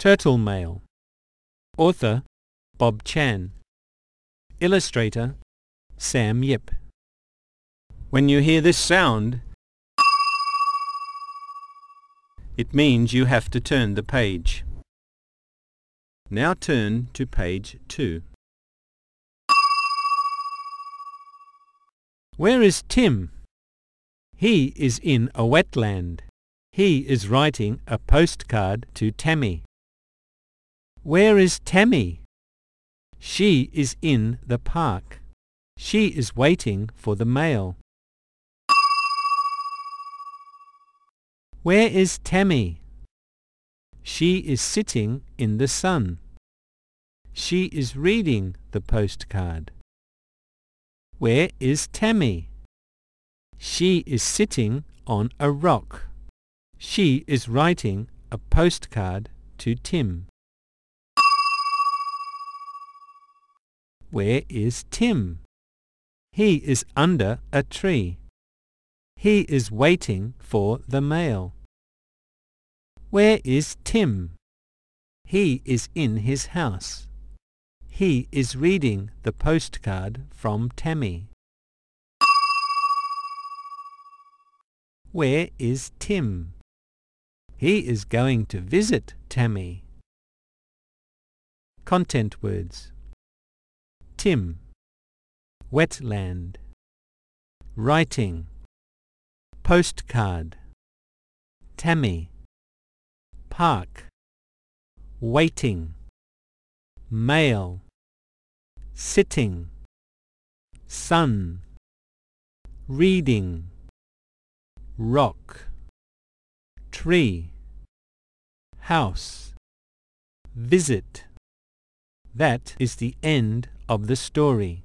Turtle Mail. Author Bob Chan. Illustrator Sam Yip. When you hear this sound, it means you have to turn the page. Now turn to page 2. Where is Tim? He is in a wetland. He is writing a postcard to Tammy. Where is Tammy? She is in the park. She is waiting for the mail. Where is Tammy? She is sitting in the sun. She is reading the postcard. Where is Tammy? She is sitting on a rock. She is writing a postcard to Tim. Where is Tim? He is under a tree. He is waiting for the mail. Where is Tim? He is in his house. He is reading the postcard from Tammy. Where is Tim? He is going to visit Tammy. Content words: Tim, wetland, writing, postcard, Tammy, park, waiting, mail, sitting, sun, reading, rock, tree, house, visit. That is the end of the story.